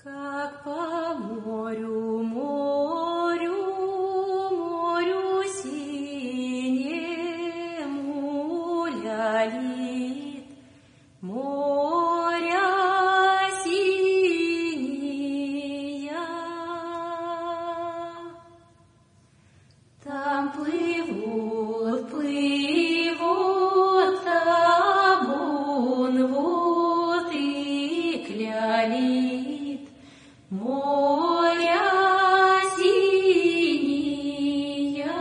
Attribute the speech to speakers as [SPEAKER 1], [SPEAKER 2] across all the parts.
[SPEAKER 1] Как по морю, морю, морю синему лялит, моря синия. Там плывут, плывут, табун вот и клялит, моря синия.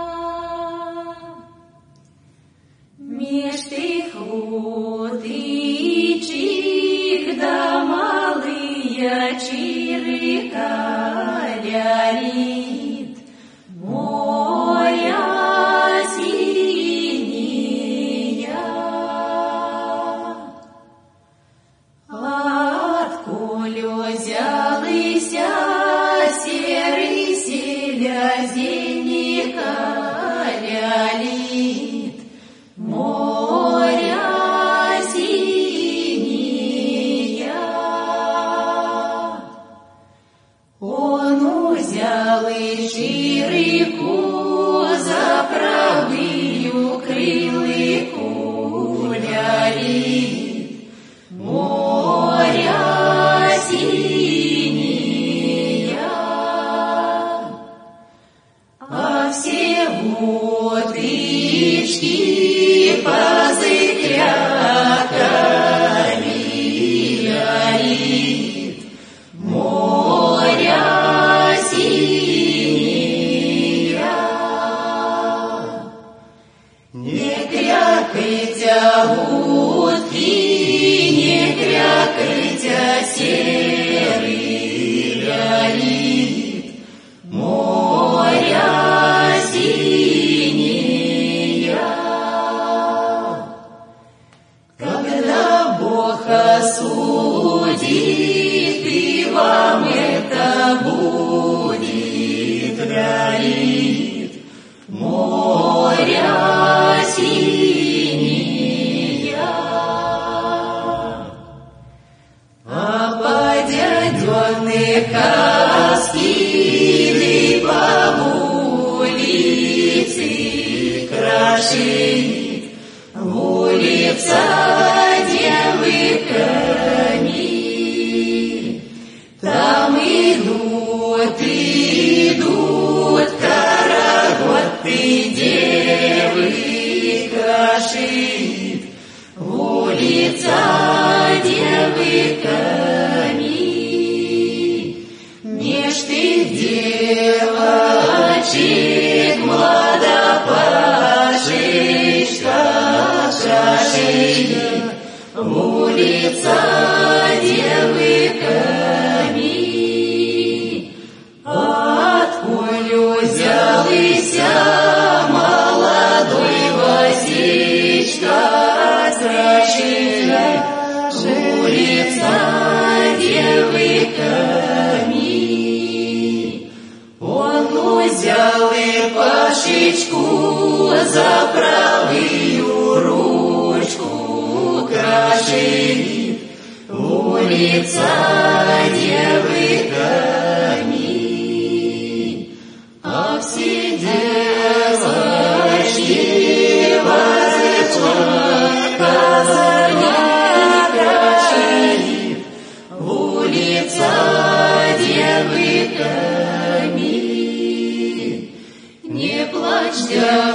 [SPEAKER 1] Меж тых лодычек да малыя чирыка лялит, моря синия. Отколь взялыся серый селязенника лялит, моря синия. Он взял и чирыку за правую крылыку лялит, моря синия. А все водычки позыкрякали лялит, моря синия. Не крякайте утки, не крякайте серый лялит, моря синия. Когда Бог осудит, и вам это будет лялит, моря синия. А подяденные каски по улице крошит, улица девыками. Там идут, идут караготы девы крошит, улица девыками. Меж тых девочек младопашечка шашечка, улица девыками. Отколь взялыся молодой Васечка страшит, улица девыками. Он взял и Пашечку за правую ручку крашит, улица девыками. А все девочки крашит, улица девыками. Не плачь,